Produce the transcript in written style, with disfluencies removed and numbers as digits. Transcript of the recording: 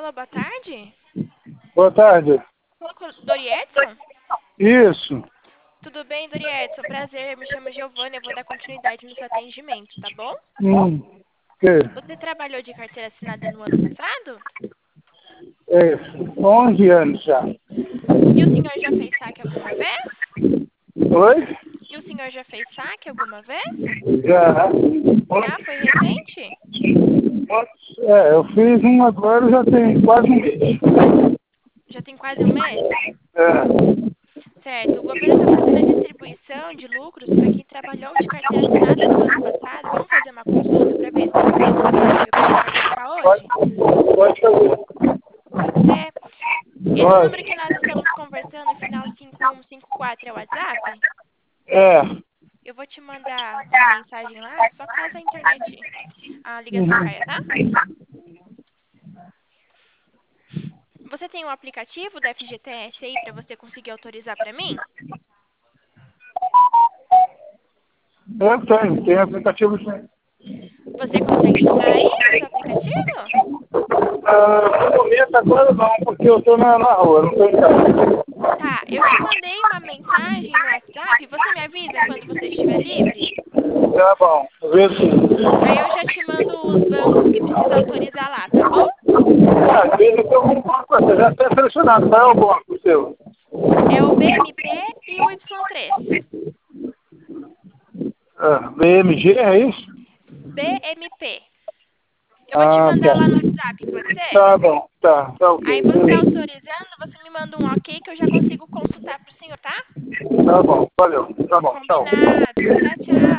Alô, boa tarde. Boa tarde. Fala com o Dori Edson? Isso. Tudo bem, Dori Edson? Prazer, me chamo Giovana, eu vou dar continuidade no seu atendimento, tá bom? Que? Você trabalhou de carteira assinada no ano passado? É, 11 anos já. E o senhor já fez saque alguma vez? Oi? E o senhor já fez saque alguma vez? Já. Já? Foi recente? Eu fiz um agora já tem quase um mês. Já tem quase um mês? É. Certo. O governo está fazendo a distribuição de lucros para quem trabalhou de carteira assinada no ano passado. Vamos fazer uma consulta para ver se tem alguma dúvida que eu possa clarificar hoje? Pode fazer. Pode ser? Esse Pode. número que nós estamos conversando, no final 5154, é o WhatsApp? É. Eu vou te mandar uma mensagem lá, só caso a ligação caia, tá? Você tem um aplicativo da FGTS aí para você conseguir autorizar para mim? Eu tenho aplicativo sim. Você consegue entrar aí no seu aplicativo? No momento agora não, porque eu estou na rua, não estou em casa. Tá, eu te mandei uma mensagem no WhatsApp, você me avisa quando você estiver livre? Tá bom, vou ver sim. Aí eu já te mando os bancos que precisa autorizar lá, tá bom? Às vezes eu tenho um pouco, você já está selecionado, qual é o bloco seu? É o BMP e o Y3. BMG, é isso? BMP. Eu vou te Ah, mandar tá. lá no WhatsApp, pode ser? Tá bom, tá Aí ok. você autorizando, você me manda um ok que eu já consigo consultar pro senhor, tá? Tá bom, valeu. Tá bom, tchau. Combinado. Tchau, tchau.